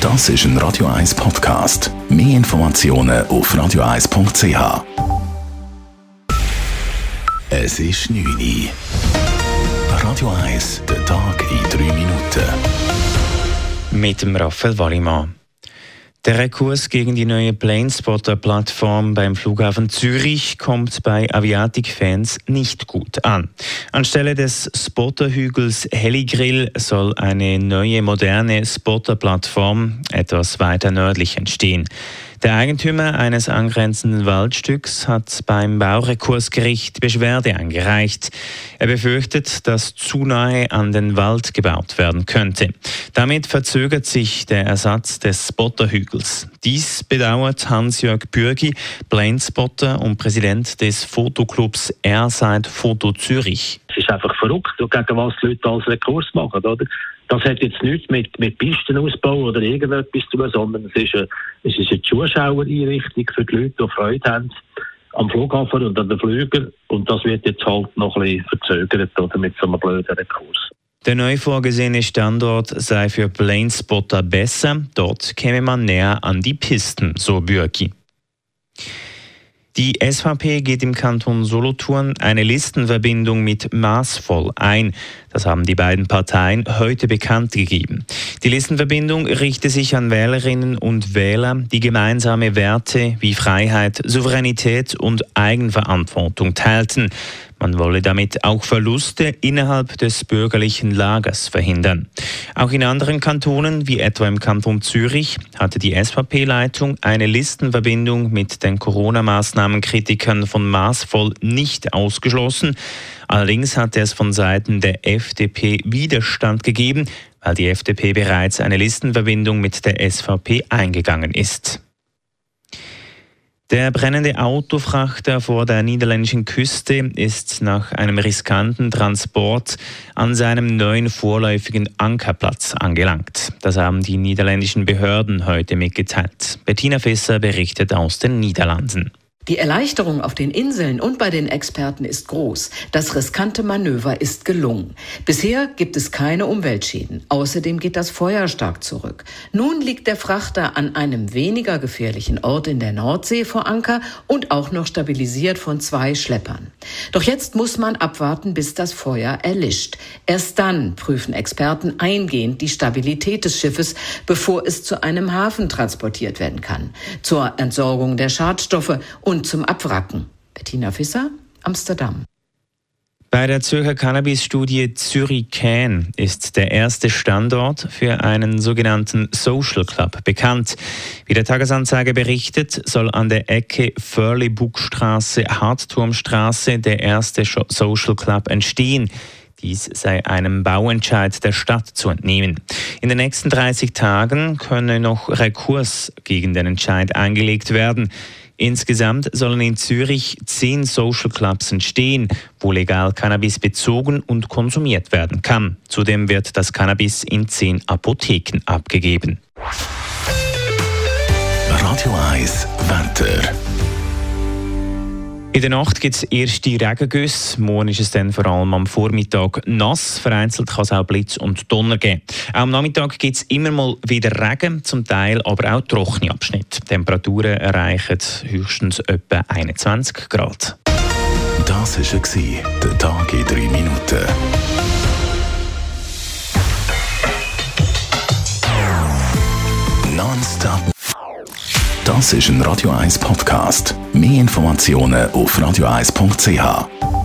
Das ist ein Radio 1 Podcast. Mehr Informationen auf radio1.ch. Es ist 9 Uhr. Radio 1, der Tag in 3 Minuten. Mit dem Raphael Wallimann. Der Rekurs gegen die neue Planespotter-Plattform beim Flughafen Zürich kommt bei Aviatik-Fans nicht gut an. Anstelle des Spotterhügels Heligrill soll eine neue, moderne Spotter-Plattform etwas weiter nördlich entstehen. Der Eigentümer eines angrenzenden Waldstücks hat beim Baurekursgericht Beschwerde eingereicht. Er befürchtet, dass zu nahe an den Wald gebaut werden könnte. Damit verzögert sich der Ersatz des Spotterhügels. Dies bedauert Hans-Jörg Bürgi, Planespotter und Präsident des Fotoclubs Airside Foto Zürich. Es ist einfach verrückt, gegen was die Leute als Rekurs machen, oder? Das hat jetzt nichts mit Pistenausbau oder irgendetwas zu tun, sondern es ist eine Zuschauereinrichtung für die Leute, die Freude haben am Flughafen und an den Flügen. Und das wird jetzt halt noch ein bisschen verzögert oder mit so einem blöden Rekurs. Der neu vorgesehene Standort sei für Planespotter besser. Dort käme man näher an die Pisten, so Bürki. Die SVP geht im Kanton Solothurn eine Listenverbindung mit Maßvoll ein. Das haben die beiden Parteien heute bekannt gegeben. Die Listenverbindung richte sich an Wählerinnen und Wähler, die gemeinsame Werte wie Freiheit, Souveränität und Eigenverantwortung teilten. Man wolle damit auch Verluste innerhalb des bürgerlichen Lagers verhindern. Auch in anderen Kantonen, wie etwa im Kanton Zürich, hatte die SVP-Leitung eine Listenverbindung mit den Corona-Maßnahmenkritikern von Maßvoll nicht ausgeschlossen. Allerdings hatte es von Seiten der FDP Widerstand gegeben, weil die FDP bereits eine Listenverbindung mit der SVP eingegangen ist. Der brennende Autofrachter vor der niederländischen Küste ist nach einem riskanten Transport an seinem neuen vorläufigen Ankerplatz angelangt. Das haben die niederländischen Behörden heute mitgeteilt. Bettina Visser berichtet aus den Niederlanden. Die Erleichterung auf den Inseln und bei den Experten ist groß. Das riskante Manöver ist gelungen. Bisher gibt es keine Umweltschäden. Außerdem geht das Feuer stark zurück. Nun liegt der Frachter an einem weniger gefährlichen Ort in der Nordsee vor Anker und auch noch stabilisiert von 2 Schleppern. Doch jetzt muss man abwarten, bis das Feuer erlischt. Erst dann prüfen Experten eingehend die Stabilität des Schiffes, bevor es zu einem Hafen transportiert werden kann. Zur Entsorgung der Schadstoffe und zum Abwracken. Bettina Visser, Amsterdam. Bei der Zürcher Cannabis-Studie Zürich-Can ist der erste Standort für einen sogenannten Social Club bekannt. Wie der Tagesanzeiger berichtet, soll an der Ecke Förli-Buchstraße-Hartturmstraße der erste Social Club entstehen. Dies sei einem Bauentscheid der Stadt zu entnehmen. In den nächsten 30 Tagen könne noch Rekurs gegen den Entscheid eingelegt werden. Insgesamt sollen in Zürich 10 Social Clubs entstehen, wo legal Cannabis bezogen und konsumiert werden kann. Zudem wird das Cannabis in 10 Apotheken abgegeben. Radio 1 Wetter. In der Nacht gibt es erste Regengüsse. Morgen ist es dann vor allem am Vormittag nass. Vereinzelt kann es auch Blitz und Donner geben. Auch am Nachmittag gibt es immer mal wieder Regen, zum Teil aber auch trockene Abschnitte. Die Temperaturen erreichen höchstens etwa 21 Grad. Das war der Tag in 3 Minuten. Nonstop. Das ist ein Radio 1 Podcast. Mehr Informationen auf radio1.ch.